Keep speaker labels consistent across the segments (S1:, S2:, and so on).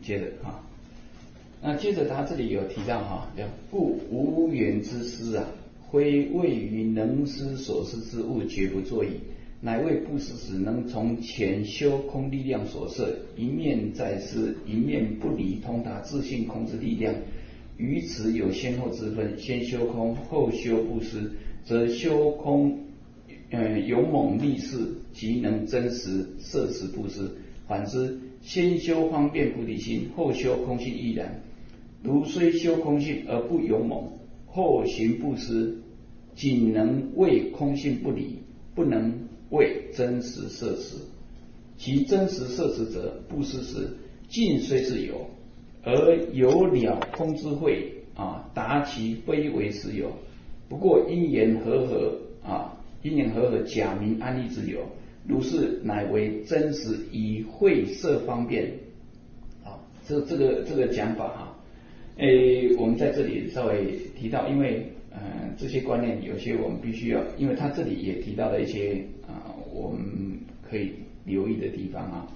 S1: 接着哈，那接着他这里有提到哈，叫故无缘之施啊，非谓于能施所施之物绝不作意，乃为不施时能从前修空力量所摄，一面在施，一面不离通达自性空之力量。于此有先后之分，先修空，后修不施，则修空勇猛力士，即能真实摄持不施；反之，先修方便菩提心，后修空性亦然。如虽修空性而不勇猛，后行不施，仅能为空性不离，不能为真实摄持。其真实摄持者，不施时尽虽是有，而有了空之慧啊，达其非为实有。不过因缘和合啊，因缘和合假名安立之有，如是乃为真实以慧摄方便。啊，这个讲法哈，我们在这里稍微提到，因为这些观念有些我们必须要，因为他这里也提到了一些我们可以留意的地方啊。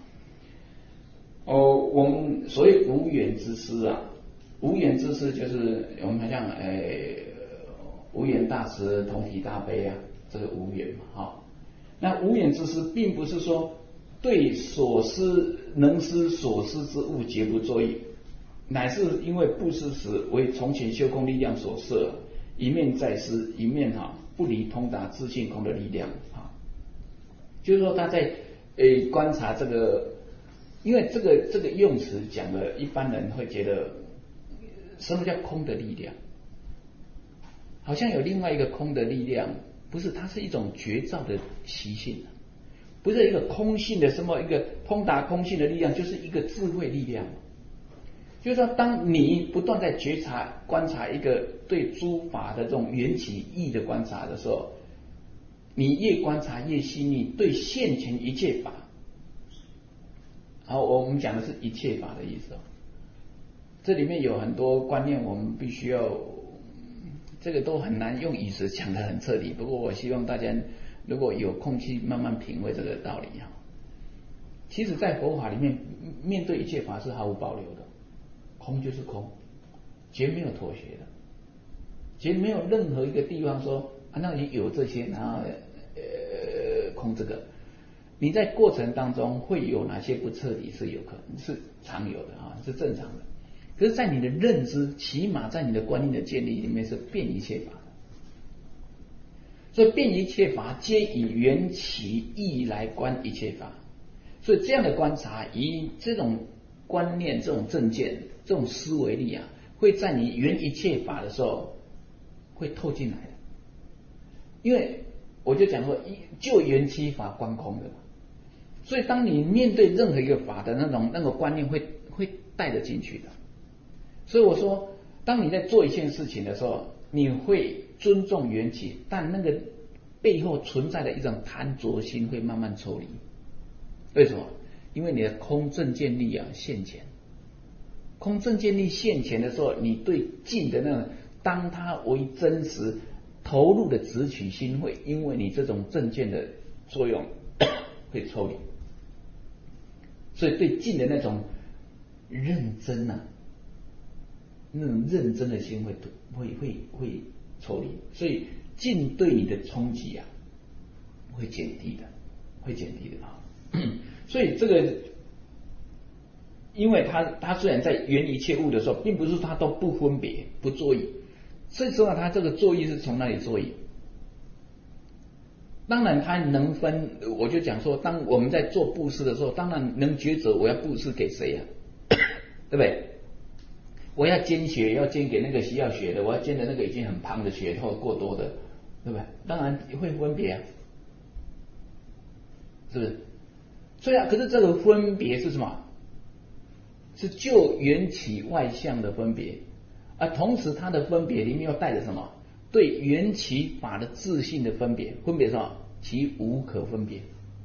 S1: 我们所谓无缘之施啊，无缘之施就是我们好像无缘大慈，同体大悲啊，这个无缘嘛哈。那无缘之施，并不是说对所施能施所施之物绝不作意，乃是因为不施时为从前修空力量所摄，一面在施，一面不离通达自性空的力量啊。就是说他在观察这个。因为这个用词讲的，一般人会觉得什么叫空的力量？好像有另外一个空的力量，不是，它是一种觉照的习性，不是一个空性的什么一个通达空性的力量，就是一个智慧力量。就是说，当你不断在觉察、观察一个对诸法的这种缘起义的观察的时候，你越观察越细腻，对现前一切法。好，我们讲的是一切法的意思。这里面有很多观念，我们必须要，这个都很难用语词讲得很彻底。不过我希望大家如果有空去慢慢品味这个道理哈。其实，在佛法里面，面对一切法是毫无保留的，空就是空，绝没有妥协的，绝没有任何一个地方说那你有这些，然后空这个。你在过程当中会有哪些不彻底，是有可能是常有的啊，是正常的。可是，在你的认知，起码在你的观念的建立里面是遍一切法的。所以，遍一切法皆以缘起义来观一切法。所以，这样的观察，以这种观念、这种正见、这种思维力啊，会在你缘一切法的时候会透进来的。因为我就讲说，就缘起法观空的嘛。所以，当你面对任何一个法的那个观念会带得进去的。所以我说，当你在做一件事情的时候，你会尊重缘起，但那个背后存在的一种贪着心会慢慢抽离。为什么？因为你的空正见力现前。空正见力现前的时候，你对境的那种当它为真实投入的直取心，会因为你这种正见的作用会抽离。所以对境的那种认真那种认真的心会抽离，所以境对你的冲击会减低的所以这个，因为他虽然在缘一切物的时候，并不是他都不分别不作意，最重要他这个作意是从哪里作意？当然他能分，我就讲说，当我们在做布施的时候，当然能抉择我要布施给谁对不对？我要捐血，要捐给那个需要血的，我要捐的那个已经很胖的血或过多的，对不对？当然会分别是不是？所以可是这个分别是什么？是就缘起外相的分别，而同时它的分别里面又带着什么？对缘起法的自性的分别，分别什么？其无可分别。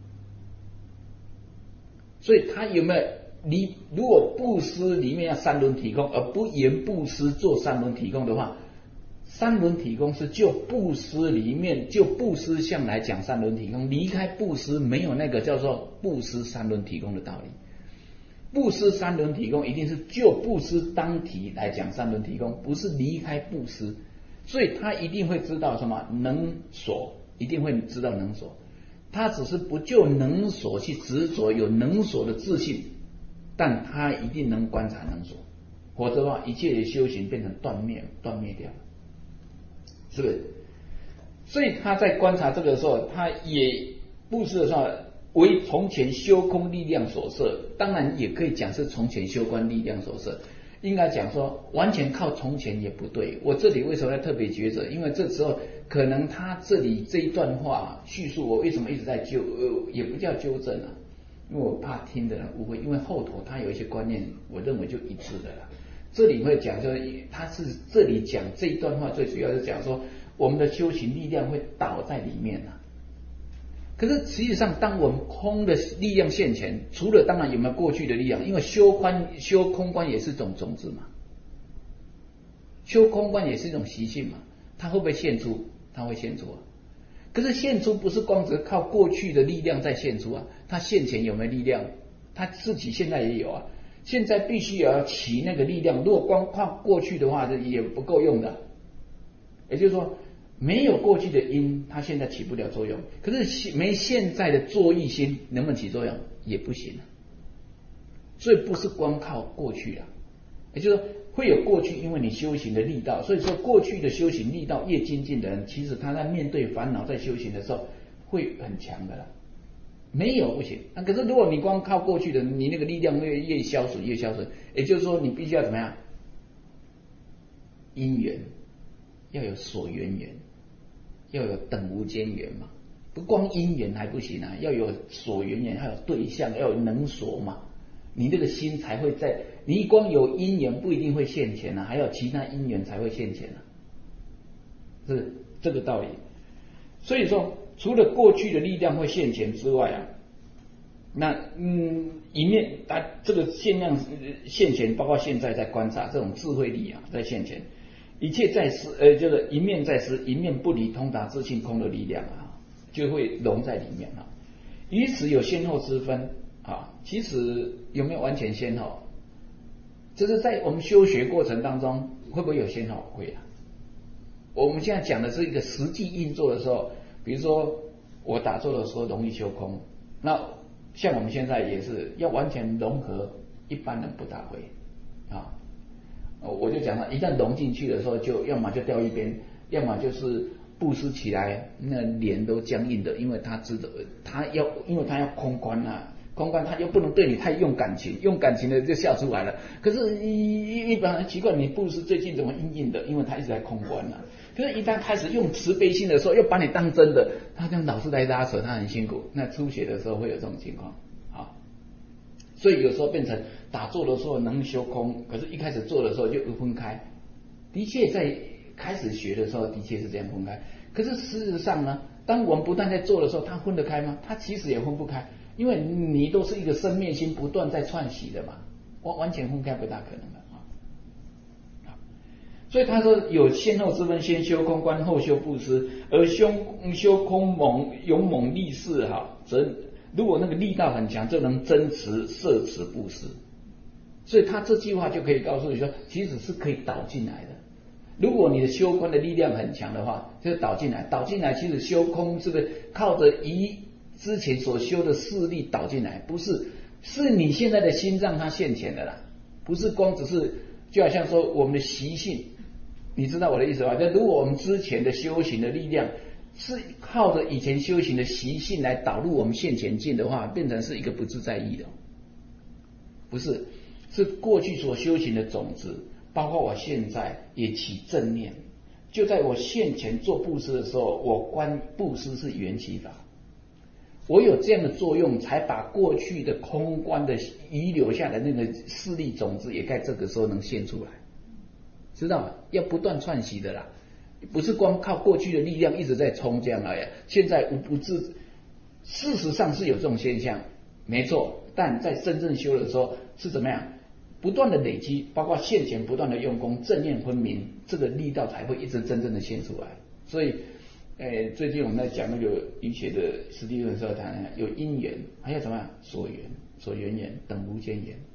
S1: 所以它有没有？你如果布施里面要三轮体空，而不言布施做三轮体空的话，三轮体空是就布施里面就布施相来讲三轮体空，离开布施没有那个叫做布施三轮体空的道理。 布施三轮体空，一定是就布施当体来讲三轮体空，不是离开布施，所以他一定会知道什么能所，一定会知道能所，他只是不就能所去执着有能所的自信，但他一定能观察能所，否则的话一切的修行变成断灭掉，是不是？所以他在观察这个的时候，他也布施的时候为从前修空力量所摄，当然也可以讲是从前修观力量所摄，应该讲说完全靠从前也不对。我这里为什么要特别抉择？因为这时候可能他这里这一段话叙述，我为什么一直在也不叫纠正啊，因为我怕听的人误会，因为后头他有一些观念，我认为就一致的啦。这里会讲说，他是这里讲这一段话最主要是讲说，我们的修行力量会倒在里面啊。可是实际上，当我们空的力量现前，除了当然有没有过去的力量，因为修空观也是一种种子嘛，修空观也是一种习性嘛，它会不会现出？它会现出啊。可是现出不是光只靠过去的力量在现出啊，它现前有没有力量？它自己现在也有啊，现在必须也要起那个力量，如果光靠过去的话，也不够用的。也就是说，没有过去的因，它现在起不了作用。可是没现在的作意心，能不能起作用？也不行啊。所以不是光靠过去啊，也就是说会有过去，因为你修行的力道。所以说过去的修行力道越精进的人，其实他在面对烦恼在修行的时候会很强的啦。没有不行。可是如果你光靠过去的，你那个力量越消损，也就是说你必须要怎么样？因缘要有所缘缘，要有等无间缘嘛。不光因缘还不行啊，要有所缘缘，还有对象，要有能所嘛。你那个心才会在，你光有因缘不一定会现前啊，还有其他因缘才会现前啊，是这个道理。所以说，除了过去的力量会现前之外啊，那一面这个限量现前，包括现在在观察这种智慧力啊，在现前，一切在思，就是一面在思，一面不离通达自性空的力量啊，就会融在里面啊。于此有先后之分啊。其实有没有完全先后？就是在我们修学过程当中，会不会有先后？会啊。我们现在讲的是一个实际运作的时候，比如说我打坐的时候容易修空，那像我们现在也是要完全融合，一般人不大会啊。我就讲了，一旦融进去的时候，就要么就掉一边，要么就是布施起来，那脸都僵硬的，因为他要空观啊。空观他又不能对你太用感情，用感情的就笑出来了。可是一般人奇怪，你布施最近怎么硬硬的？因为他一直在空观啊。可是，一旦开始用慈悲心的时候，又把你当真的，他跟老师来拉扯，他很辛苦。那初学的时候会有这种情况啊，所以有时候变成打坐的时候能修空，可是一开始做的时候就分开。的确，在开始学的时候，的确是这样分开。可是事实上呢，当我们不断在做的时候，它分得开吗？它其实也分不开。因为你都是一个生灭心不断在串习的嘛，完全分开不大可能的啊。所以他说有先后之分，先修空观，后修布施，而修空勇猛力士哈，则如果那个力道很强，就能增持摄持布施。所以他这句话就可以告诉你说，其实是可以导进来的。如果你的修观的力量很强的话，就导进来，其实修空是不是靠着之前所修的势力导进来？不是，是你现在的心让它现前的啦，不是光只是就好像说我们的习性，你知道我的意思吧？就如果我们之前的修行的力量是靠着以前修行的习性来导入我们现前境的话，变成是一个不自在意的，不是，是过去所修行的种子，包括我现在也起正念，就在我现前做布施的时候，我观布施是缘起法。我有这样的作用，才把过去的空观的遗留下的那个势力种子，也在这个时候能现出来，知道吗？要不断串习的啦，不是光靠过去的力量一直在冲这样而已。现在不自，事实上是有这种现象，没错，但在真正修的时候是怎么样？不断的累积，包括现前不断的用功，正念分明，这个力道才会一直真正的现出来。所以。最近我们在讲那个瑜伽的实地论的时候谈有因缘，还有什么所缘缘等无间缘，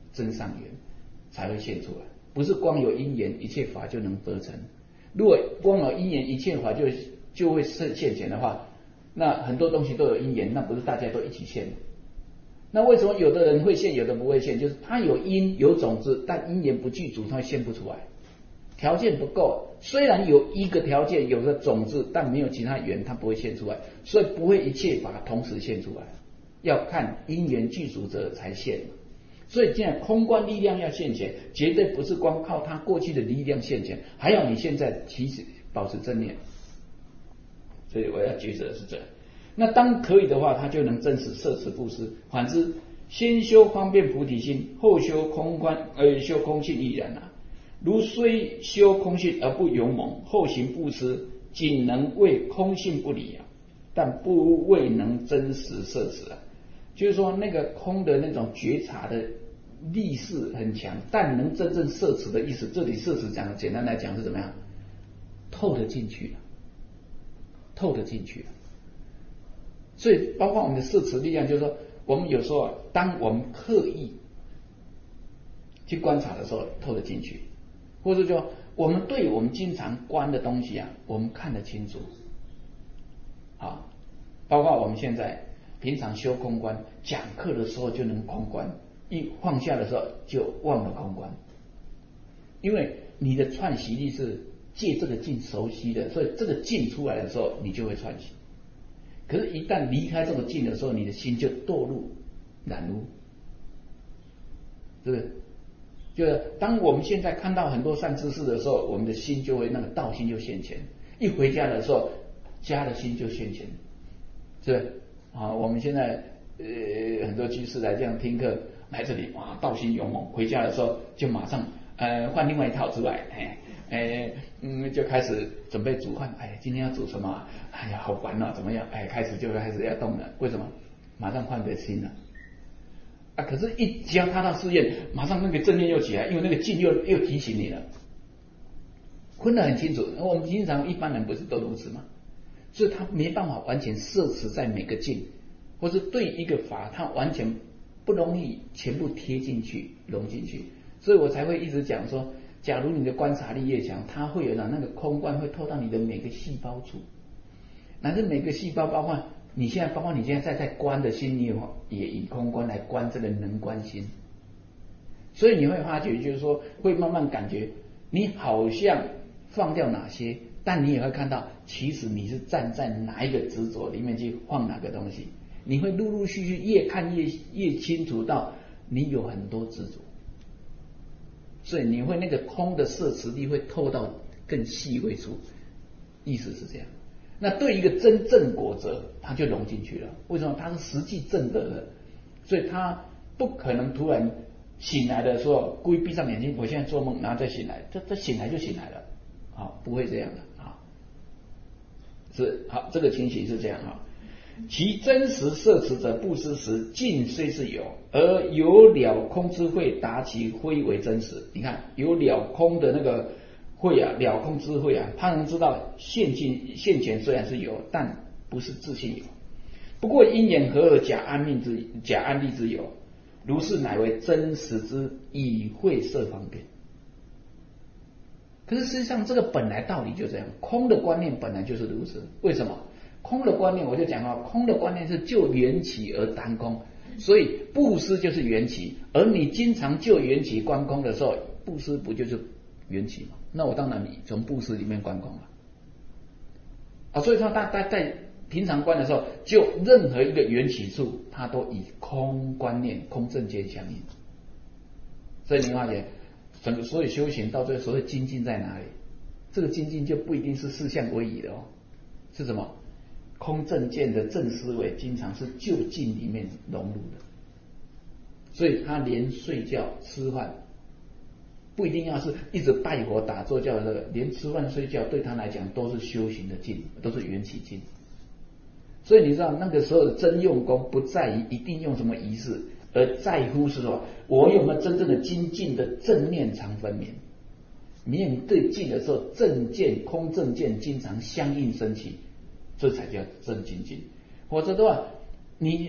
S1: 真上缘才会现出来，不是光有因缘一切法就能得成。如果光有因缘一切法就会现前的话，那很多东西都有因缘，那不是大家都一起现的？那为什么有的人会现，有的不会现？就是他有因有种子，但因缘不具足，他现不出来，条件不够。虽然有一个条件，有个种子，但没有其他缘，它不会现出来，所以不会一切法同时现出来，要看因缘具足者才现。所以，既然空观力量要现前，绝对不是光靠他过去的力量现前，还要你现在其实保持正念。所以我要举的是这。那当可以的话，他就能真实摄持布施。反之，先修方便菩提心，后修空观，修空性亦然啊。如虽修空性而不勇猛，后行布施，仅能为空性不离啊，但未能真实摄持啊。就是说，那个空的那种觉察的力势很强，但能真正摄持的意思，这里摄持讲简单来讲是怎么样？透得进去了，透得进去了。所以，包括我们的摄持力量，就是说，我们有时候当我们刻意去观察的时候，透得进去，或者说我们对我们经常观的东西啊，我们看得清楚。啊，包括我们现在平常修空观，讲课的时候就能空观，一放下的时候就忘了空观，因为你的串习力是借这个境熟悉的，所以这个境出来的时候，你就会串习。可是，一旦离开这个境的时候，你的心就堕入染污，是不是？就是当我们现在看到很多善知识的时候，我们的心就会那个道心就现前。一回家的时候，家的心就现前，是不是？啊，我们现在很多居士来这样听课，来这里哇，道心勇猛，回家的时候就马上换另外一套出来，就开始准备煮饭。今天要煮什么？哎呀，好烦啊，怎么样？开始要动了。为什么？马上换个心了。可是，一教他到寺院，马上那个正念又起来，因为那个境又提醒你了，分得很清楚。我们经常一般人不是都如此吗？所以他没办法完全摄持在每个境，或是对一个法，他完全不容易全部贴进去、融进去。所以我才会一直讲说，假如你的观察力越强，它会有那个空观会透到你的每个细胞处，乃至每个细胞，包括你现在在观的心，你也以空观来观这个能观心。所以你会发觉，就是说会慢慢感觉你好像放掉哪些，但你也会看到，其实你是站在哪一个执着里面去放哪个东西。你会陆陆续续越看越清楚到你有很多执着，所以你会那个空的摄持力会透到更细微处，意思是这样。那对一个真正果者，他就融进去了。为什么？他是实际证得的，所以他不可能突然醒来的时候故意闭上眼睛，我现在做梦，然后再醒来，这醒来就醒来了，不会这样的啊。是好，这个情形是这样啊。其真实摄持者布施时，境虽是有，而有了空之慧，达其非为真实。你看，有了空的那个慧啊，了空之慧啊，他能知道现前虽然是有，但不是自性有。不过因缘合而假安立之有，如是乃为真实之以慧摄方便。可是实际上这个本来道理就这样，空的观念本来就是如此。为什么？空的观念我就讲了，空的观念是就缘起而单空，所以布施就是缘起，而你经常就缘起观空的时候，布施不就是缘起吗？那我当然从布施里面观空了。所以说他在平常观的时候，就任何一个缘起处，他都以空观念、空正见相应。所以你发现，整个所有修行到最后，所谓精进在哪里？这个精进就不一定是四项为宜的是什么？空正见的正思维，经常是就境里面融入的。所以他连睡觉、吃饭，不一定要是一直拜佛打坐叫的，连吃饭睡觉对他来讲都是修行的境，都是缘起境。所以你知道那个时候的真用功，不在于一定用什么仪式，而在乎是说我有没有真正的精进的正念常分明。面对境的时候，正见、空正见经常相应升起，这才叫真精进。否则的话，你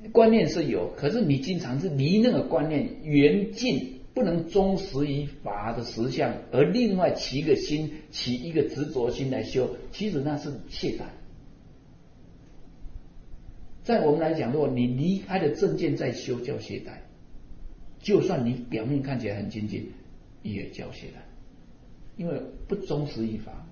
S1: 观念是有，可是你经常是离那个观念远近，不能忠实于法的实相，而另外起一个心，起一个执着心来修，其实那是懈怠。在我们来讲，如果你离开了正见再修，叫懈怠。就算你表面看起来很精进，也叫懈怠，因为不忠实于法。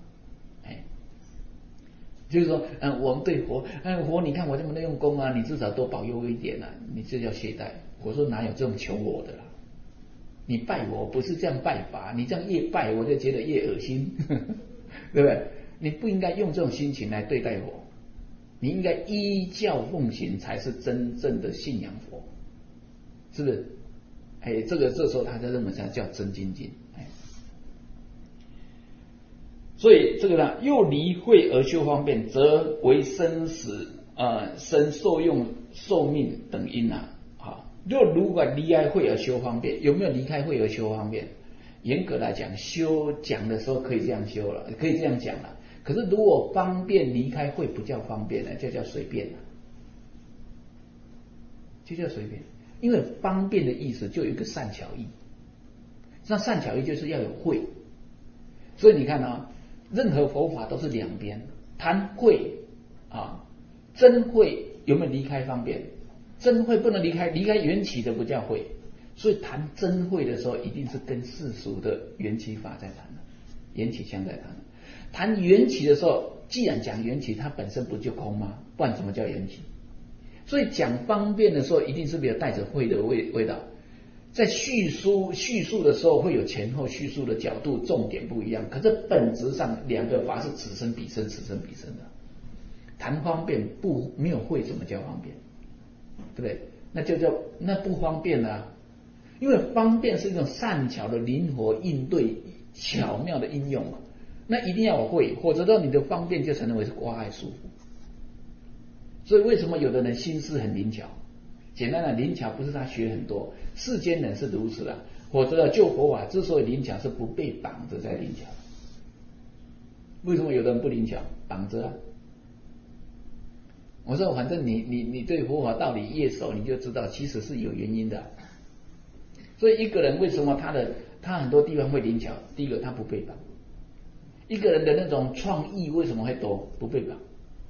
S1: 就是说，我们对佛，佛你看我这么用功啊，你至少多保佑我一点啊，你这叫懈怠。我说哪有这种求我的啦？你拜我不是这样拜法，你这样越拜我就觉得越恶心，对不对？你不应该用这种心情来对待我，你应该依教奉行才是真正的信仰佛，是不是？这时候他才认为才叫真精进。所以这个呢，又离慧而修方便，则为生死生受用寿命等因啊。如果离开慧而修方便，有没有离开慧而修方便？严格来讲，修讲的时候可以这样修了，可以这样讲了。可是如果方便离开慧，不叫方便了，就叫随便了，就叫随便。因为方便的意思就有一个善巧意，那善巧意就是要有慧。所以你看啊，任何佛法都是两边，谈慧真慧有没有离开方便？真慧不能离开缘起的不叫慧，所以谈真慧的时候，一定是跟世俗的缘起法在谈的，缘起相在谈的。谈缘起的时候，既然讲缘起，它本身不就空吗？不然怎么叫缘起？所以讲方便的时候，一定是没有带着慧的味道。在叙述的时候，会有前后叙述的角度重点不一样，可是本质上两个法是此生彼生，此生彼生的。谈方便没有慧，怎么叫方便？对不对？那不方便啊，因为方便是一种善巧的灵活应对，巧妙的应用，那一定要有慧，否则你的方便就成为是挂碍束缚。所以为什么有的人心思很灵巧？简单的灵巧不是他学很多，世间人是如此的，否则救佛法之所以灵巧，是不被绑着在灵巧。为什么有的人不灵巧？绑着啊。我说反正你对佛法道理越熟，你就知道其实是有原因的。所以一个人为什么他很多地方会灵巧？第一个他不被绑。一个人的那种创意为什么会多？不被绑。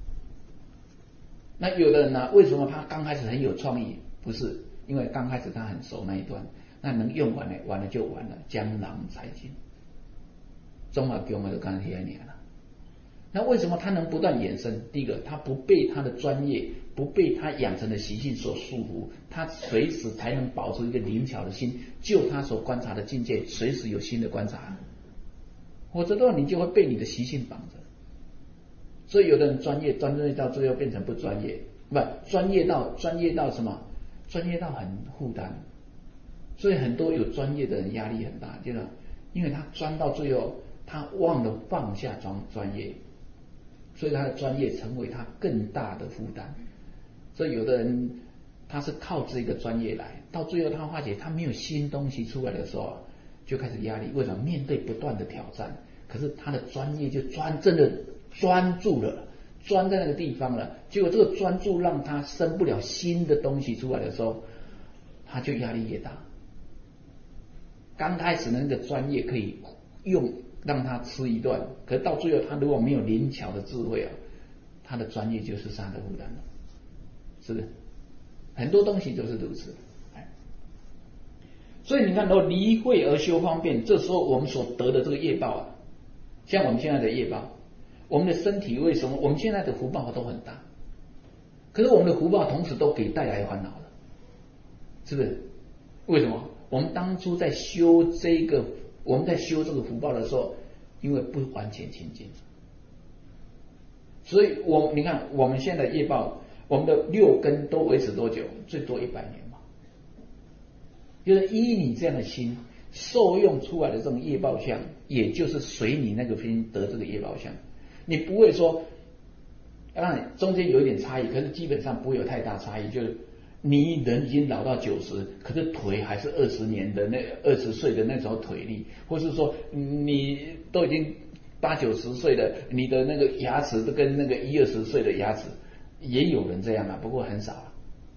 S1: 那有的人呢，为什么他刚开始很有创意？不是因为刚开始他很熟那一段，那能用完了就完了，江郎才尽，中华给我们就刚才那年了。那为什么他能不断衍生？第一个，他不被他的专业，不被他养成的习性所束缚，他随时才能保持一个灵巧的心，就他所观察的境界，随时有新的观察。否则的话，你就会被你的习性绑着。所以有的人专业到最后变成不专业，不专业到什么？专业到很负担。所以很多有专业的人压力很大，就是因为他专到最后，他忘了放下专业，所以他的专业成为他更大的负担。所以有的人他是靠这个专业来，到最后他发觉他没有新东西出来的时候，就开始压力。为什么？面对不断的挑战，可是他的专业就真的专注了，专在那个地方了。结果这个专注让他生不了新的东西出来的时候，他就压力越大。刚开始那个专业可以用让他吃一段，可是到最后他如果没有灵巧的智慧他的专业就是他的负担了，是不是？很多东西都是如此。所以你看，如果离慧而修方便，这时候我们所得的这个业报像我们现在的业报，我们的身体为什么我们现在的福报都很大？可是我们的福报同时都给带来烦恼了，是不是？为什么？我们当初在修这个福报的时候，因为不完全清净，所以你看我们现在的业报，我们的六根都维持多久？最多100年嘛。就是依你这样的心受用出来的这种业报相，也就是随你那个心得这个业报相。你不会说，当然中间有一点差异，可是基本上不会有太大差异。就是你人已经老到90，可是腿还是20年的20岁的那种腿力，或是说你都已经80、90岁了，你的那个牙齿都跟那个10、20岁的牙齿，也有人这样不过很少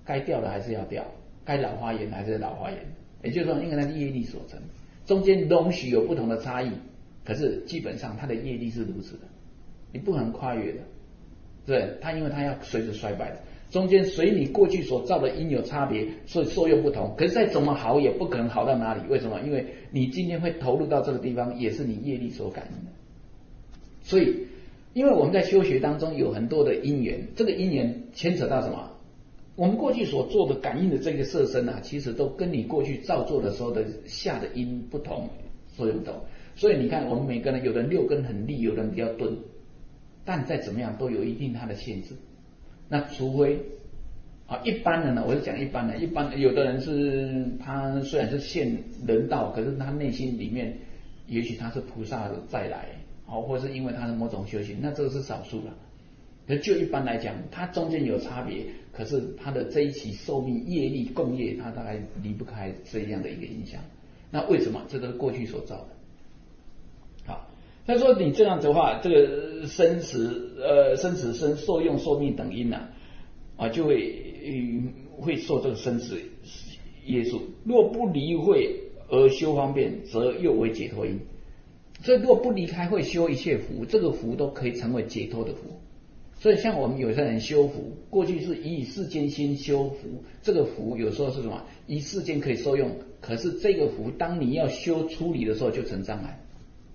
S1: 该掉的还是要掉，该老花眼还是老花眼。也就是说，因为它是业力所成，中间容许有不同的差异，可是基本上它的业力是如此的，你不可能跨越的。对，它因为它要随着衰败的，中间随你过去所造的因有差别，所以作用不同。可是再怎么好，也不可能好到哪里。为什么？因为你今天会投入到这个地方，也是你业力所感应的。所以，因为我们在修学当中有很多的因缘，这个因缘牵扯到什么？我们过去所做的感应的这个色身啊，其实都跟你过去造作的时候的下的因不同，作用不同。所以你看，我们每个人，有的人六根很利，有的人比较钝，但再怎么样都有一定它的限制。那除非一般人呢，我是讲一般人，有的人是他虽然是现人道，可是他内心里面也许他是菩萨再来，或是因为他的某种修行，那这个是少数了。可就一般来讲，它中间有差别，可是它的这一期寿命业力共业，它大概离不开这样的一个影响。那为什么？这都是过去所造的。好，他说你这样子的话，这个生死生受用寿命等因就会受这个生死约束。若不离会而修方便，则又为解脱因。所以如果不离开会修一切福，这个福都可以成为解脱的福。所以像我们有些人修福，过去是以世间心修福，这个福有时候是什么？以世间可以受用，可是这个福当你要修出离的时候就成障碍。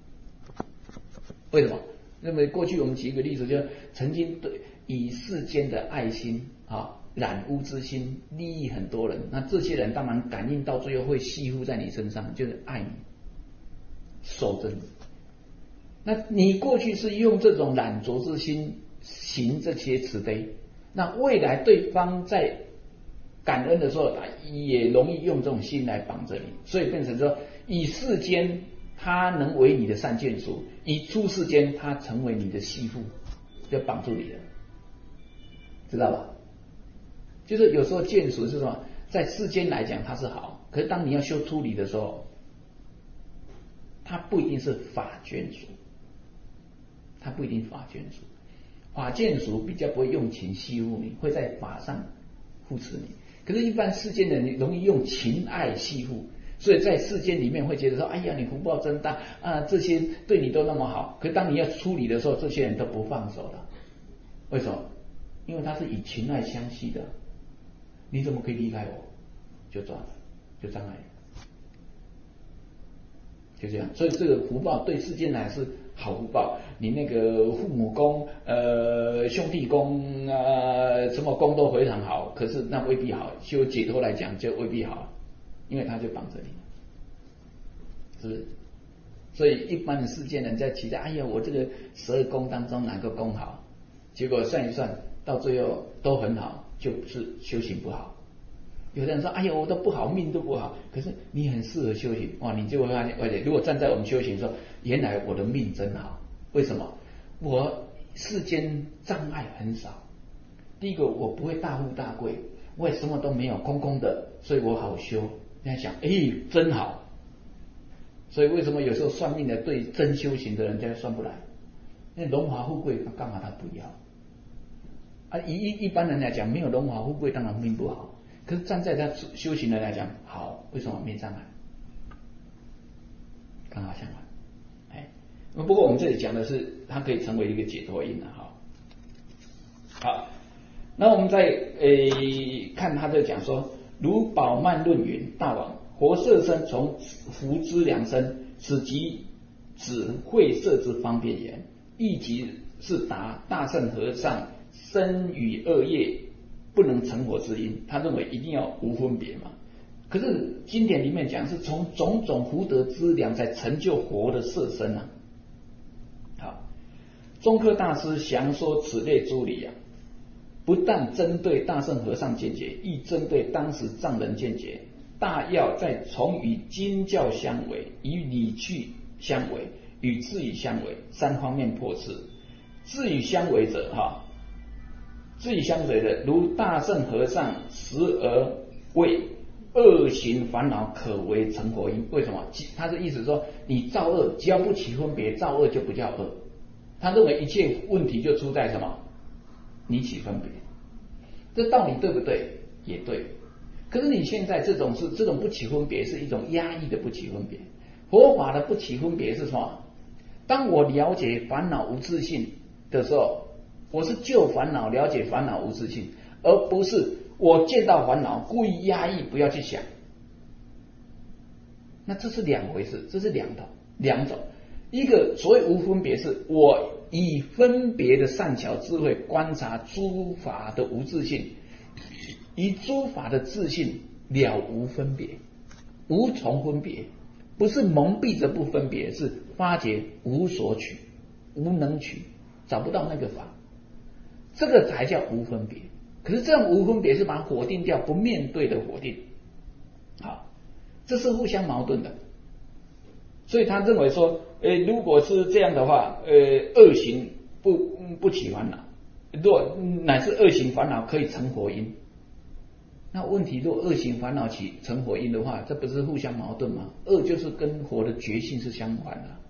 S1: 为什么？那么过去我们举一个例子，就曾经对以世间的爱心染污之心利益很多人，那这些人当然感应到最后会系附在你身上，就是爱你守着你。那你过去是用这种染浊之心行这些慈悲，那未来对方在感恩的时候也容易用这种心来绑着你，所以变成说以世间他能为你的善眷属，以出世间他成为你的系缚，就绑住你了，知道吧？就是有时候眷属是什么，在世间来讲它是好，可是当你要修出离的时候，它不一定是法眷属，它不一定法眷属。法眷属比较不会用情系缚你，会在法上扶持你。可是，一般世间人容易用情爱系缚，所以在世间里面会觉得说：“哎呀，你福报真大啊，这些对你都那么好。”可是当你要处理的时候，这些人都不放手了。为什么？因为他是以情爱相系的，你怎么可以离开我？就抓了，就障碍了。就这样，所以这个福报对世间来是好福报。你那个父母宫、兄弟宫什么宫都非常好，可是那未必好。就解脱来讲，就未必好，因为他就绑着你，是不是？所以一般的世间人在期待，哎呀，我这个12宫当中哪个宫好？结果算一算，到最后都很好，就是修行不好。有的人说：“哎呀，我都不好，命都不好。”可是你很适合修行，哇！你就会发现，而且如果站在我们修行说，原来我的命真好。为什么？我世间障碍很少。第一个，我不会大富大贵，我也什么都没有，空空的，所以我好修。你在想，真好。所以为什么有时候算命的对真修行的人家算不来？那荣华富贵，干嘛他不要？一般人来讲，没有荣华富贵，当然命不好。可是站在他修行人来讲，好，为什么没障碍？刚好相反。不过我们这里讲的是，它可以成为一个解脱因好，那我们再看他这讲说，如宝鬘论云：大王，活色身从福之良身，此即指会色之方便言，亦即是答大乘和尚身与恶业不能成佛之因。他认为一定要无分别嘛。可是经典里面讲是从种种福德之粮才成就活的色身啊。好，中科大师详说此类诸理不但针对大乘和尚见解，亦针对当时藏人见解。大要在从与经教相违、与理趣相违、与智语相违3方面破斥。智语相违者智语相违的，如大乘和尚时而为恶行烦恼可为成佛因。为什么？他的意思说，你造恶只要不起分别，造恶就不叫恶。他认为一切问题就出在什么？你起分别。这道理对不对？ 也对。可是你现在这种不起分别，是一种压抑的不起分别。佛法的不起分别是什么？当我了解烦恼无自性的时候，我是就烦恼了解烦恼无自性，而不是我见到烦恼故意压抑不要去想。那这是两回事，这是两种。一个所谓无分别，是我以分别的善巧智慧观察诸法的无自性，以诸法的自性了无分别，无从分别，不是蒙蔽着不分别，是发觉无所取，无能取，找不到那个法，这个才叫无分别。可是这样无分别是把它否定掉，不面对的否定，好，这是互相矛盾的。所以他认为说，如果是这样的话，恶行不起烦恼，若乃是恶行烦恼可以成佛因。那问题，若恶行烦恼起成佛因的话，这不是互相矛盾吗？恶就是跟佛的觉性是相反的，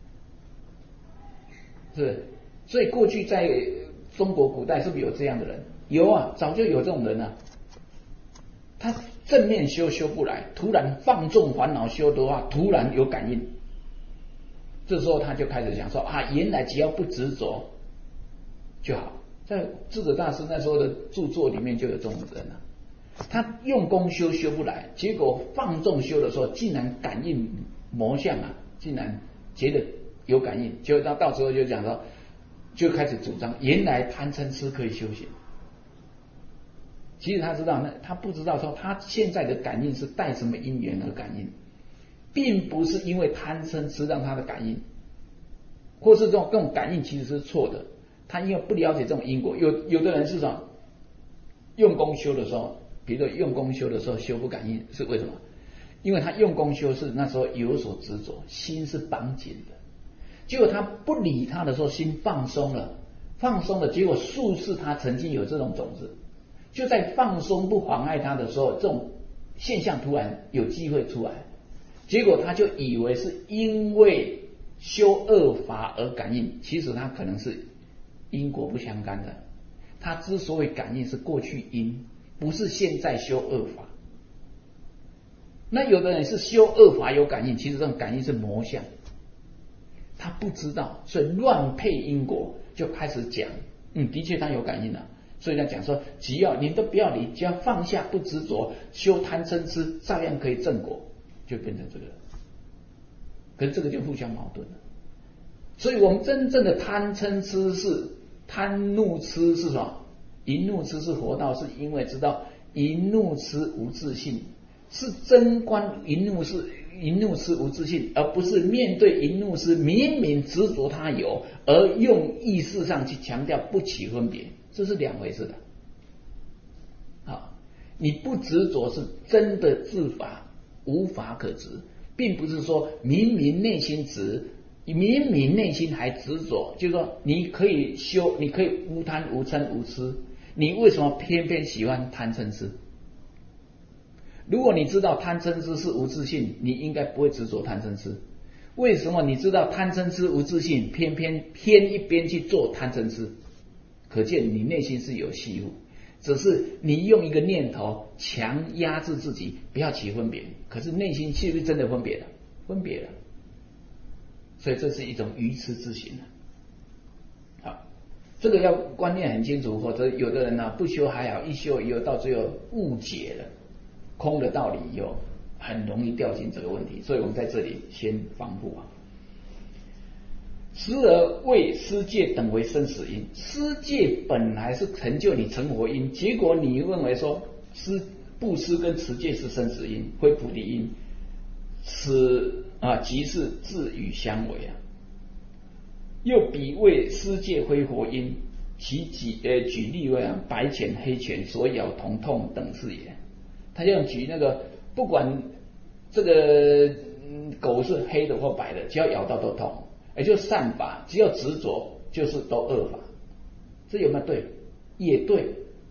S1: 是。所以过去在中国古代是不是有这样的人？有啊，早就有这种人啊。他正面修不来，突然放纵烦恼修的话，突然有感应，这时候他就开始想说啊，原来只要不执着就好。在智者大师那时候的著作里面就有这种人啊，他用功修不来，结果放纵修的时候，竟然感应魔相啊，竟然觉得有感应，结果到时候就讲说，就开始主张原来贪嗔痴可以修行。其实他知道，他不知道说他现在的感应是带什么因缘而感应，并不是因为贪嗔痴让他的感应，或是这种感应其实是错的。他因为不了解这种因果，有的人是什么？用功修的时候，比如说用功修的时候修不感应，是为什么？因为他用功修是那时候有所执着，心是绑紧的，结果他不理他的时候，心放松了，结果术士他曾经有这种种子。就在放松不妨碍他的时候，这种现象突然有机会出来，结果他就以为是因为修恶法而感应，其实他可能是因果不相干的。他之所以感应是过去因，不是现在修恶法。那有的人是修恶法有感应，其实这种感应是魔相，他不知道，所以乱配因果，就开始讲，的确他有感应了。所以他讲说，只要你都不要理，只要放下不执着，修贪嗔痴，照样可以正果，就变成这个。可是这个就互相矛盾了。所以我们真正的贪嗔痴是贪怒痴是什么？淫怒痴是佛道，是因为知道淫怒痴无自性，是真观淫怒痴无自性，而不是面对淫怒痴明明执着他有，而用意识上去强调不起分别。这是两回事的。好，你不执着是真的自法，无法可执，并不是说明明内心执，明明内心还执着，就是说你可以修，你可以无贪无嗔无痴，你为什么偏偏喜欢贪嗔痴？如果你知道贪嗔痴是无自性，你应该不会执着贪嗔痴。为什么你知道贪嗔痴无自性，偏一边去做贪嗔痴？可见你内心是有系物，只是你用一个念头强压制自己不要起分别，可是内心是不是真的分别了？分别了，所以这是一种愚痴之行。好，这个要观念很清楚，否则有的人不修还好，一修以后到最后误解了空的道理以后，很容易掉进这个问题。所以我们在这里先防护啊。时而谓施戒等为生死因，施戒本来是成就你成佛因，结果你认为说布施跟持戒是生死因，非菩提因，此即是自与相违啊。又比谓施戒非佛因，其举例为白犬黑犬所咬同痛等是也。他就举那个不管这个狗是黑的或白的，只要咬到都痛。也就是善法，只要执着就是都恶法，这有没有对？也对，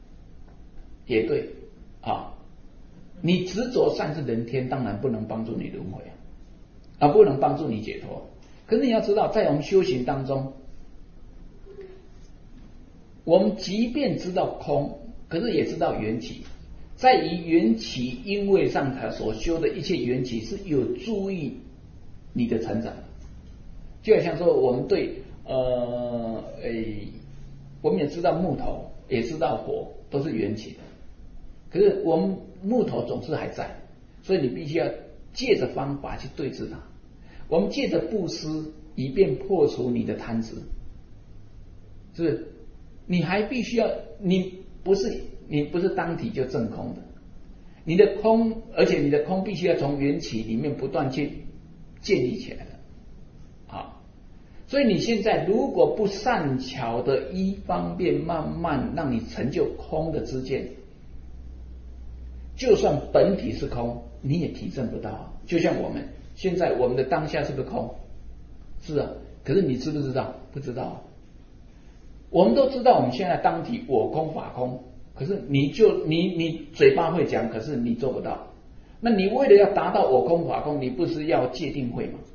S1: 啊！你执着善是人天，当然不能帮助你轮回不能帮助你解脱。可是你要知道，在我们修行当中，我们即便知道空，可是也知道缘起， 在于缘起因位上，他所修的一切缘起是有助于你的成长。就好像说，我们对我们也知道木头，也知道火，都是缘起的。可是我们木头总是还在，所以你必须要借着方法去对治它。我们借着布施，以便破除你的贪执，是不是？你还必须要，你不是当体就证空的，你的空，而且你的空必须要从缘起里面不断去建立起来的。好，所以你现在如果不善巧的一方面慢慢让你成就空的知见，就算本体是空，你也体证不到。就像我们现在，我们的当下是不是空？是啊，可是你知不知道？不知道。我们都知道我们现在当体我空法空，可是你嘴巴会讲，可是你做不到。那你为了要达到我空法空，你不是要戒定慧吗？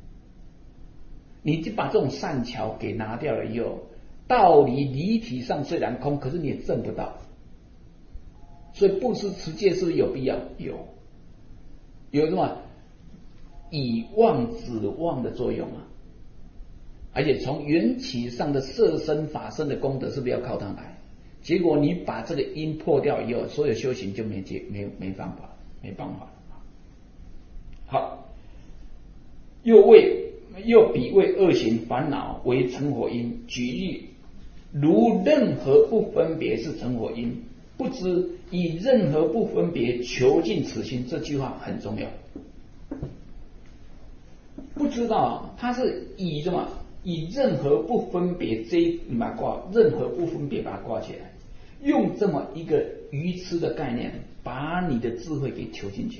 S1: 你就把这种善巧给拿掉了以后，道理离体上虽然空，可是你也证不到。所以布施持戒是不是有必要？有什么以妄止妄的作用啊？而且从缘起上的色身法身的功德是不是要靠它来？结果你把这个因破掉以后，所有修行就没办法。好，又比为恶行烦恼为成火因。举例，如任何不分别是成火因，不知以任何不分别求尽此心，这句话很重要。不知道它是以什么？以任何不分别你把它挂，任何不分别把它挂起来，用这么一个愚痴的概念，把你的智慧给囚禁起来。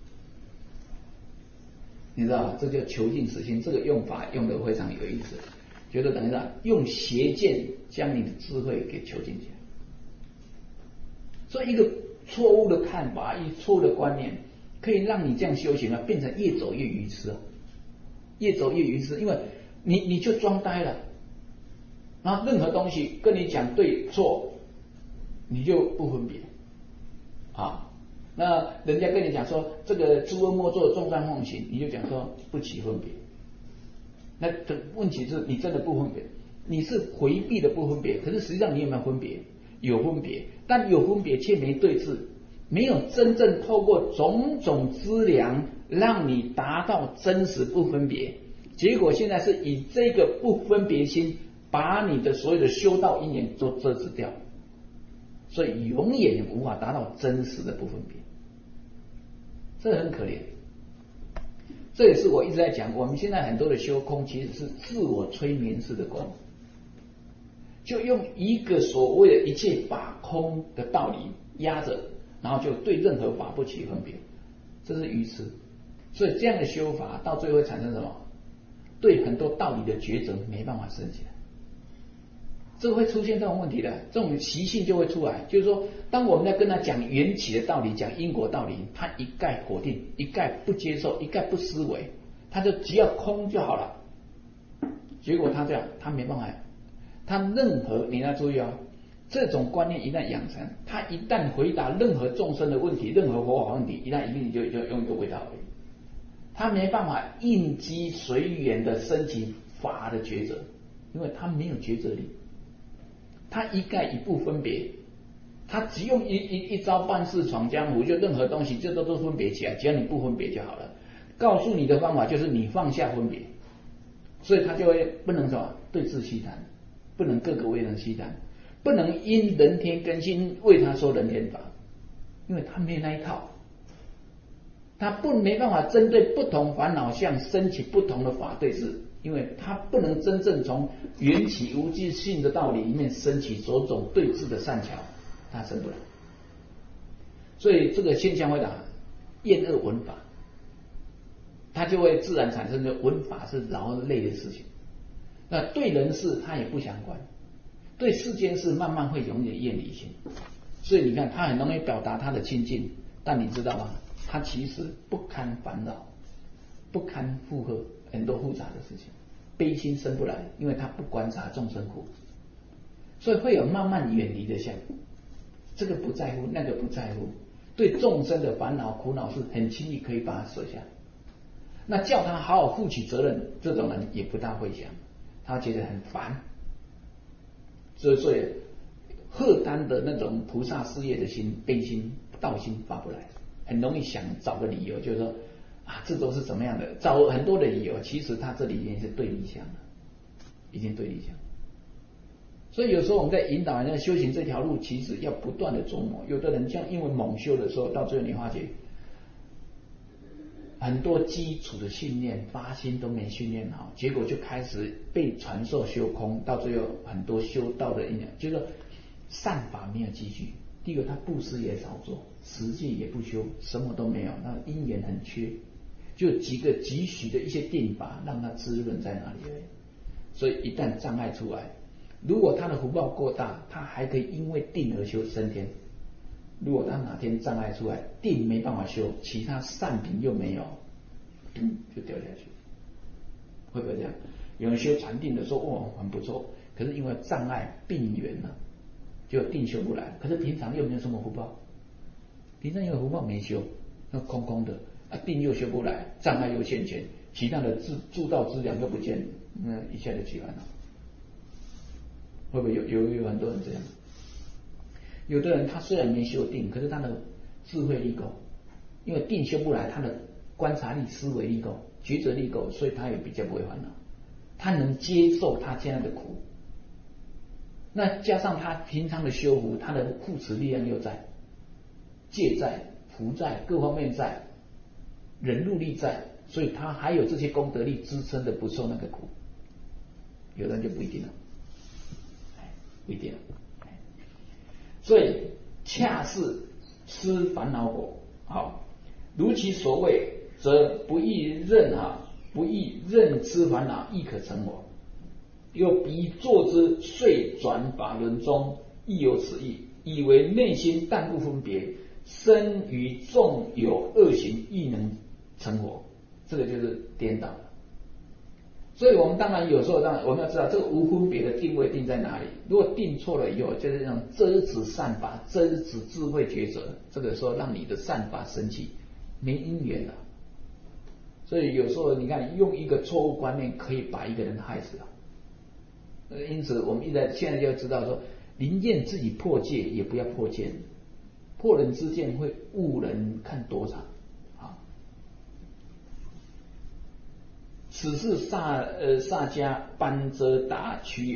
S1: 你知道吧？这叫囚禁此心，这个用法用得非常有意思，觉得等于用邪见将你的智慧给囚禁起来。所以一个错误的看法，一错误的观念，可以让你这样修行变成越走越愚痴，越走越愚痴，因为你就装呆了，然后任何东西跟你讲对错，你就不分别啊。那人家跟你讲说这个诸恶莫作，众善奉行，你就讲说不起分别。那问题是你真的不分别，你是回避的不分别，可是实际上你有没有分别？有分别，但有分别却没对治，没有真正透过种种资粮让你达到真实不分别。结果现在是以这个不分别心把你的所有的修道因缘都遮止掉，所以永远无法达到真实的不分别，这很可怜。这也是我一直在讲，我们现在很多的修空其实是自我催眠式的功，就用一个所谓的一切法空的道理压着，然后就对任何法不起分别，这是愚痴。所以这样的修法到最后会产生什么？对很多道理的抉择没办法升起来，这会出现这种问题的，这种习性就会出来。就是说，当我们在跟他讲缘起的道理，讲因果道理，他一概否定，一概不接受，一概不思维，他就只要空就好了。结果他这样，他没办法，他任何你要注意啊，这种观念一旦养成，他一旦回答任何众生的问题，任何佛法问题，一定就用一个回答而已。他没办法应机随缘的升起法的抉择，因为他没有抉择力，他一概一不分别，他只用一招半式闯江湖，就任何东西这都分别起来，只要你不分别就好了。告诉你的方法就是你放下分别，所以他就会不能什么对治虚谈，不能各个为人虚谈，不能因人天更新为他说人天法，因为他没有那一套。他没办法针对不同烦恼相升起不同的法对治，因为他不能真正从缘起无记性的道理里面升起种种对治的善巧，他升不来。所以这个现象会厌恶闻法，他就会自然产生的闻法是劳累的事情。那对人事他也不相关，对世间事慢慢会永远厌离心。所以你看他很容易表达他的亲近，但你知道吗？他其实不堪烦恼，不堪负荷很多复杂的事情，悲心生不来，因为他不观察众生苦，所以会有慢慢远离的相。 这个不在乎，那个不在乎，对众生的烦恼苦恼是很轻易可以把它舍下。那叫他好好负起责任，这种人也不大会想，他觉得很烦。所以荷担的那种菩萨事业的心、悲心、道心发不来，很容易想找个理由，就是说啊，这都是怎么样的，找很多的理由，其实他这里面是对立相的，已经对立相。所以有时候我们在引导人家修行这条路，其实要不断的琢磨。有的人这样因为猛修的时候，到最后你发觉很多基础的训练发心都没训练好，结果就开始被传授修空，到最后很多修道的因，就是说善法没有积聚。第一个他布施也少做，实际也不修，什么都没有，那因缘很缺，就几个急需的一些定法让他滋润在哪里而已。所以一旦障碍出来，如果他的福报够大，他还可以因为定而修升天。如果他哪天障碍出来，定没办法修，其他善品又没有，就掉下去。会不会这样？有人修禅定的时候，哦，很不错，可是因为障碍病缘了，就定修不来。可是平常又没有什么福报，平常有福报没修，那空空的啊，定又修不来，障碍又现前，其他的助道资粮又不见，那一下就起来了。会不会有很多人这样？有的人他虽然没修定，可是他的智慧力够，因为定修不来，他的观察力、思维力够、抉择力够，所以他也比较不会烦恼，他能接受他现在的苦。那加上他平常的修福，他的护持力量又在，戒在、福在，各方面在，忍辱力在，所以他还有这些功德力支撑的，不受那个苦。有的人就不一定了。不一定，所以恰是吃烦恼果。好，如其所谓，则不亦任吃烦恼，亦可成我。又彼作之遂转法轮中，亦有此意，以为内心但不分别，生于众有恶行，亦能成我。这个就是颠倒了。所以我们当然有时候，我们要知道这个无分别的定位定在哪里。如果定错了以后，就是这种遮止善法、遮止智慧抉择，这个时候让你的善法生气，没因缘了。所以有时候你看，用一个错误观念可以把一个人害死了。因此我们现在就要知道说，宁愿自己破戒，也不要破见。破人之见会误人看多长。此是萨迦班遮达趋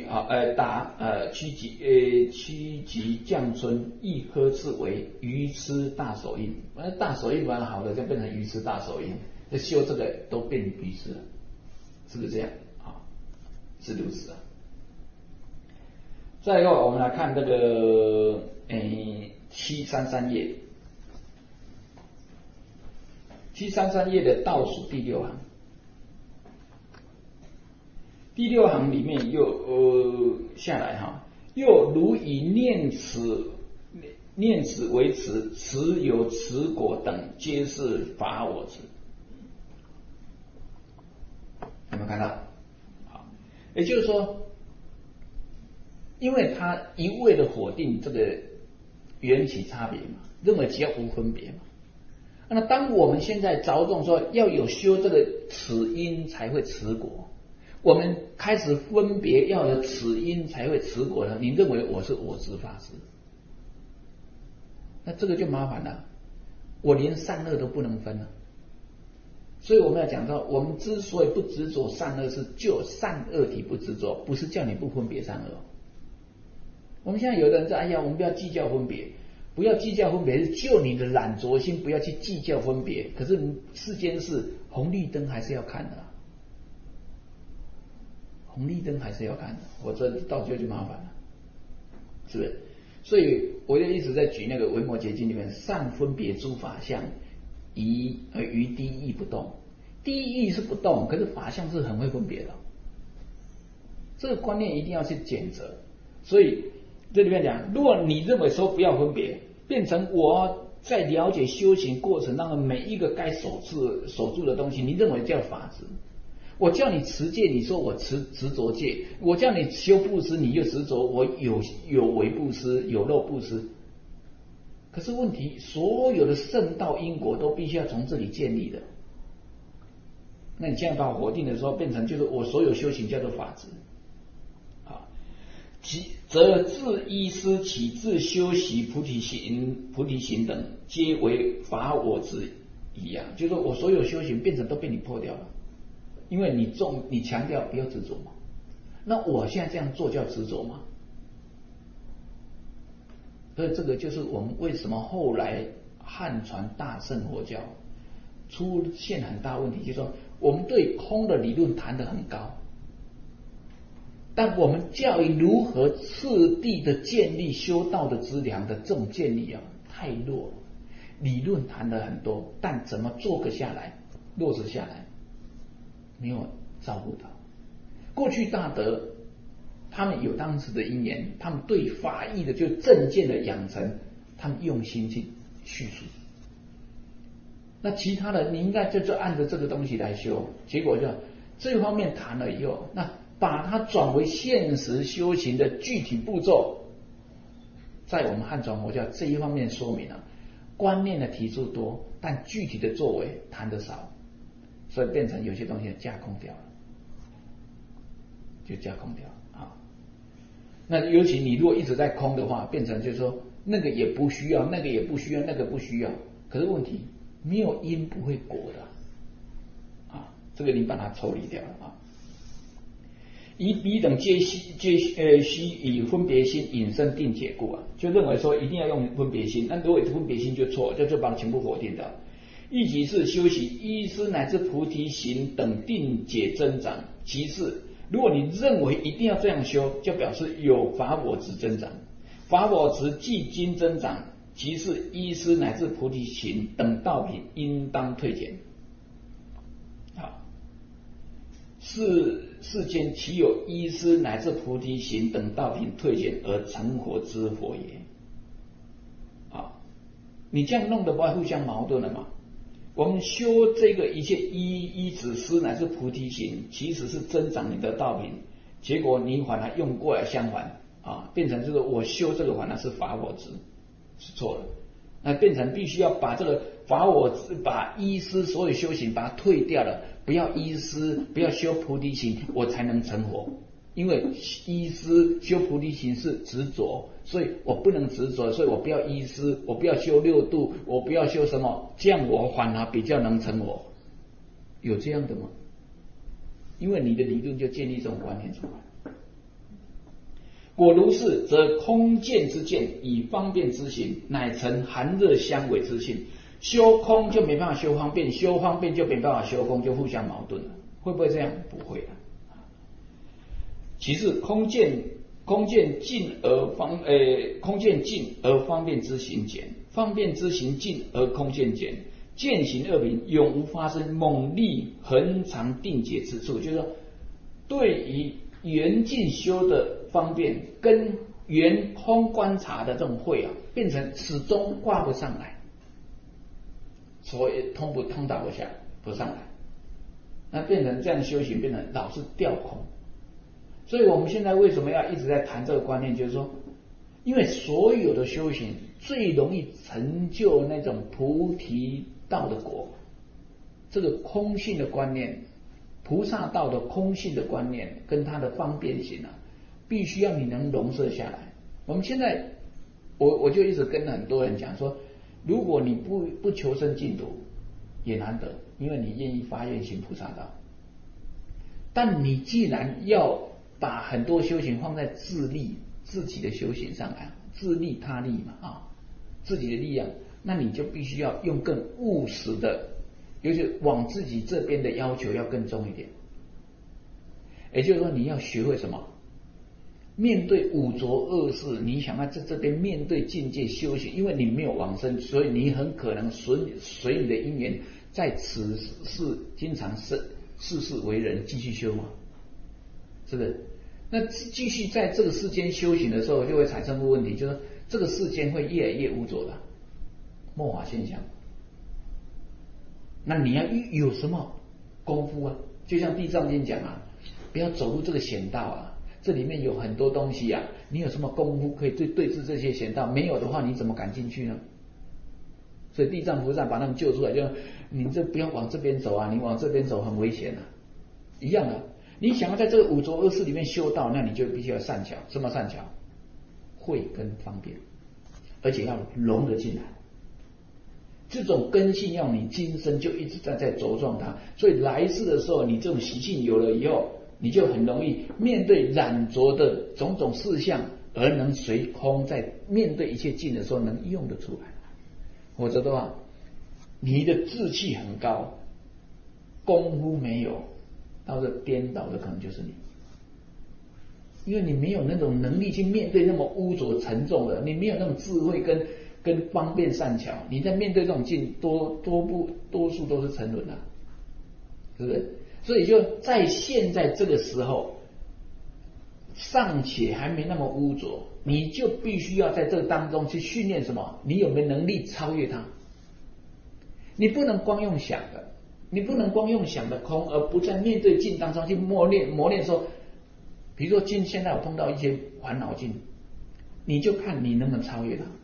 S1: 吉降春，亦呵斥为愚痴大手印。大手印蛮好的，就变成愚痴大手印。那修这个都变愚痴了，是不是这样啊？是如此啊。再后我们来看这个733页，733页的倒数第6行。第6行里面又下来哈，又如以念此为持，持有持果等，皆是法我执。有没有看到？好，也就是说，因为他一味的否定这个缘起差别嘛，认为只要无分别嘛。那当我们现在着重说要有修这个此因才会持果，我们开始分别要有此因才会持果了，你认为我是我执法师，那这个就麻烦了，我连善恶都不能分了。所以我们要讲到，我们之所以不执着善恶，是就善恶体不执着，不是叫你不分别善恶。我们现在有的人在，哎呀，我们不要计较分别，不要计较分别，是就你的懒惰心，不要去计较分别。可是世间事，红绿灯还是要看的，红绿灯还是要看的，否则到最后就麻烦了，是不是？所以我就一直在举那个《维摩诘经》里面，善分别诸法相，于第一义不动。第一义是不动，可是法相是很会分别的，这个观念一定要去检责。所以这里面讲，如果你认为说不要分别，变成我在了解修行过程当中每一个该守住的东西，你认为叫法执。我叫你持戒，你说我执着戒；我叫你修布施，你又执着我有为布施，有漏布施。 可是问题，所有的圣道因果都必须要从这里建立的。那你这样把我否定的时候，变成就是我所有修行叫做法执啊，则自依师起自修习菩提行等，皆为法我执一样。就是说我所有修行变成都被你破掉了，因为你强调不要执着嘛。那我现在这样做叫执着吗？所以这个就是我们为什么后来汉传大乘佛教出现很大问题，就是说我们对空的理论谈得很高，但我们教育如何次第的建立修道的资粮的这种建立太弱了。理论谈得很多，但怎么做个下来，落实下来，没有照顾到。过去大德他们有当时的因缘，他们对法义的就正见的养成，他们用心去叙述。那其他的你应该就按着这个东西来修，结果就这方面谈了以后，那把它转为现实修行的具体步骤，在我们汉传佛教这一方面说明了，观念的提出多，但具体的作为谈得少，所以变成有些东西架空掉了，就架空掉啊。那尤其你如果一直在空的话，变成就是说那个也不需要，那个也不需要，那个不需要。可是问题没有因不会果的啊，这个你把它抽离掉了啊。以彼等皆须以分别心引申定解故啊，就认为说一定要用分别心，那如果分别心就错，就把它全部否定掉。一即是修习依师乃至菩提行等定解增长，其次如果你认为一定要这样修，就表示有法我执增长，法我执既经增长，其次依师乃至菩提行等道品应当退减。好，世间岂有依师乃至菩提行等道品退减而成佛之佛也？啊，你这样弄的话互相矛盾了嘛？我们修这个一切依止师乃至菩提行，其实是增长你的道品，结果你反而用过来相反啊，变成就是我修这个反而是法我执，是错了。那变成必须要把这个法我执，把依师所有修行把它退掉了，不要依师，不要修菩提行，我才能成佛。因为依师修菩提行是执着，所以我不能执着，所以我不要依师，我不要修六度，我不要修什么，这样我反而比较能成佛。有这样的吗？因为你的理论就建立这种观念出来。果如是，则空见之见以方便之行，乃成寒热相违之性。修空就没办法修方便，修方便就没办法修空，就互相矛盾了。会不会这样？不会的。其次，空见尽而方便之行减，方便之行尽而空见减，见行二品永无发生猛力恒常定解之处。就是说，对于圆净修的方便跟圆空观察的这种慧啊，变成始终挂不上来，所以通达不上来，那变成这样修行，变成老是掉空。所以我们现在为什么要一直在谈这个观念，就是说，因为所有的修行最容易成就那种菩提道的果，这个空性的观念，菩萨道的空性的观念跟它的方便性啊，必须要你能容摄下来。我们现在我就一直跟很多人讲说，如果你不求生净土也难得，因为你愿意发愿行菩萨道，但你既然要把很多修行放在自己的修行上来，自利他利嘛啊，自己的力量，那你就必须要用更务实的，尤其往自己这边的要求要更重一点。也就是说，你要学会什么？面对五浊恶世，你想要在这边面对境界修行，因为你没有往生，所以你很可能随你的因缘，在此世经常世事为人继续修嘛。是不是？那继续在这个世间修行的时候，就会产生个问题，就是这个世间会越来越污浊的末法现象。那你要有什么功夫啊？就像地藏经讲啊，不要走入这个险道啊，这里面有很多东西啊，你有什么功夫可以对治这些险道？没有的话，你怎么敢进去呢？ 所以地藏菩萨把他们救出来，就你这不要往这边走啊，你往这边走很危险啊，一样的。你想要在这个五浊恶世里面修道，那你就必须要善巧。什么善巧？慧根方便，而且要融得进来。这种根性要你今生就一直在茁壮它，所以来世的时候，你这种习性有了以后，你就很容易面对染浊的种种事项，而能随空在面对一切境的时候能用得出来。否则的话，你的志气很高，功夫没有，到这颠倒的可能就是你，因为你没有那种能力去面对那么污浊沉重的，你没有那种智慧跟方便善巧，你在面对这种境多数都是沉沦啊，是不是？所以就在现在这个时候，尚且还没那么污浊，你就必须要在这个当中去训练什么？你有没有能力超越它？你不能光用想的，你不能光用想的空，而不在面对境当中去磨练说，比如说境现在我碰到一些烦恼境，你就看你能不能超越它。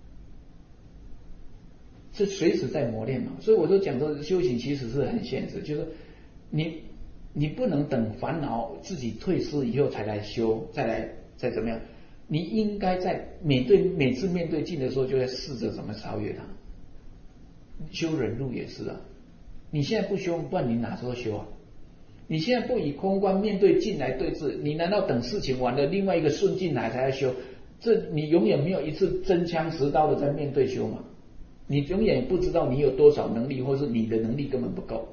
S1: 是随时在磨练嘛，所以我就讲说修行其实是很现实，就是你不能等烦恼自己退失以后才来修，再怎么样，你应该在每次面对境的时候，就在试着怎么超越它。修忍辱也是啊，你现在不修，不然你哪时候修啊？你现在不以空观面对境来对峙，你难道等事情完了，另外一个顺境来才要修？这你永远没有一次真枪实刀的在面对修嘛？你永远不知道你有多少能力，或是你的能力根本不够。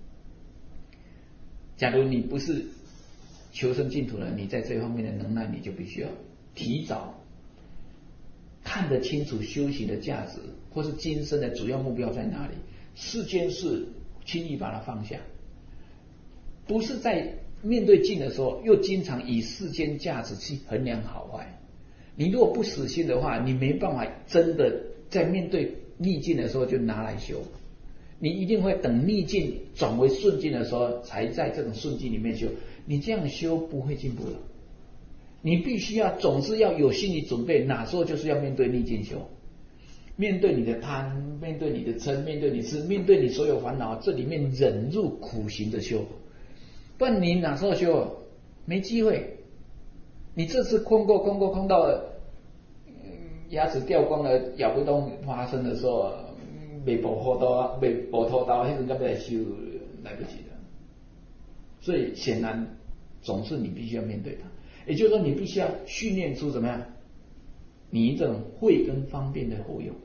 S1: 假如你不是求生净土的，你在这方面的能耐，你就必须要提早看得清楚修行的价值，或是今生的主要目标在哪里。世间事轻易把它放下，不是在面对境的时候又经常以世间价值去衡量好坏。你如果不死心的话，你没办法真的在面对逆境的时候就拿来修，你一定会等逆境转为顺境的时候，才在这种顺境里面修。你这样修不会进步的，你必须要总是要有心理准备，哪时候就是要面对逆境修，面对你的贪，面对你的嗔，面对你痴，面对你所有烦恼，这里面忍入苦行的修，不然你哪时候修没机会。你这次空到了牙齿掉光了，咬不动发生的时候，没补后刀，没补头刀，那种根本修来不及的。所以显然，总是你必须要面对它。也就是说，你必须要训练出怎么样？你这种慧根方便的活用。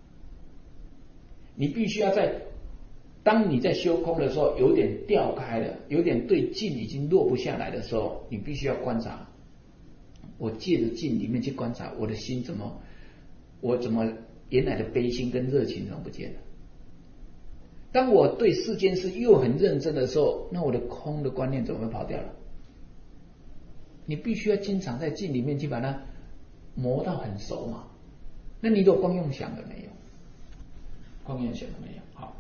S1: 你必须要当你在修空的时候，有点掉开了，有点对境已经落不下来的时候，你必须要观察。我借着境里面去观察我的心我怎么原来的悲心跟热情怎么不见了？当我对世间事又很认真的时候，那我的空的观念怎么会跑掉了？你必须要经常在境里面去把它磨到很熟嘛。那你都光用想了没有？光用想了没有？好，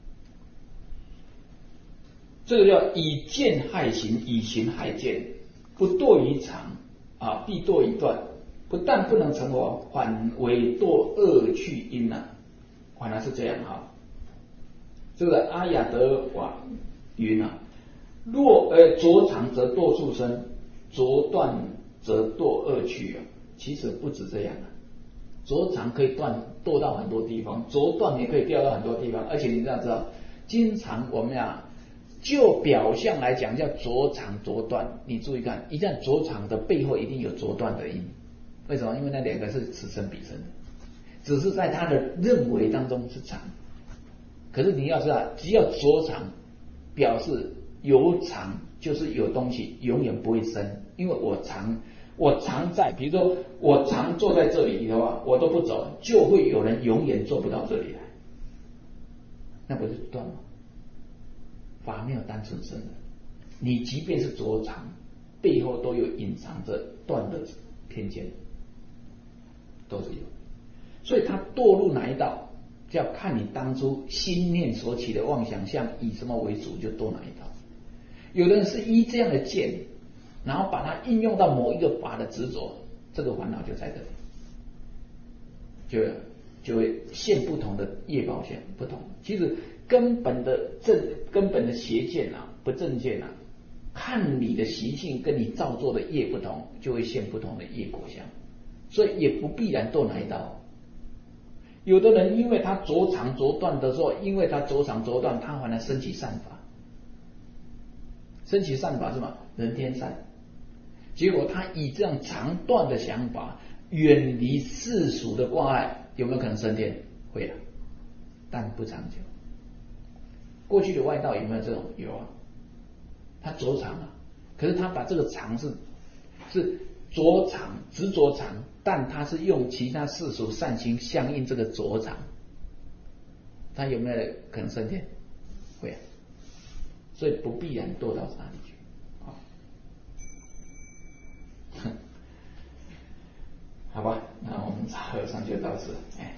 S1: 这个叫以见害行，以行害见，不堕于常啊，必堕于断。不但不能成佛，反为堕恶趣因啊，反而是这样哈。这个阿雅德瓦云啊，若着常则堕畜生，着断则堕恶趣啊。其实不止这样啊，着常可以堕到很多地方，着断也可以掉到很多地方，而且你要知道，经常我们就表象来讲叫着常着断，你注意看，一旦着常的背后一定有着断的因。为什么？因为那两个是此生彼生的，只是在他的认为当中是常。可是你要知道，只要着常，表示有常就是有东西，永远不会生。因为我常在，比如说我常坐在这里的话，我都不走，就会有人永远坐不到这里来，那不是断吗？法没有单纯生的，你即便是着常，背后都有隐藏着断的偏见。都是有，所以他堕入哪一道，就要看你当初心念所起的妄想相以什么为主，就堕哪一道。有的人是依这样的见，然后把它应用到某一个法的执着，这个烦恼就在这里，就就会现不同的业报相不同。其实根本的邪见啊，不正见啊，看你的习性跟你造作的业不同，就会现不同的业果相，所以也不必然堕哪一道。有的人因为他着长着断的时候，因为他着长着断，他反而升起善法，升起善法是什么？人天善。结果他以这样长断的想法，远离世俗的挂碍，有没有可能升天？会的，但不长久。过去的外道有没有这种？有啊，他着长啊，可是他把这个长是着长，执着长，但他是用其他世俗善行相应这个着长，他有没有可能升天？会啊，所以不必然堕到哪里去。好吧，那我们和尚就到此。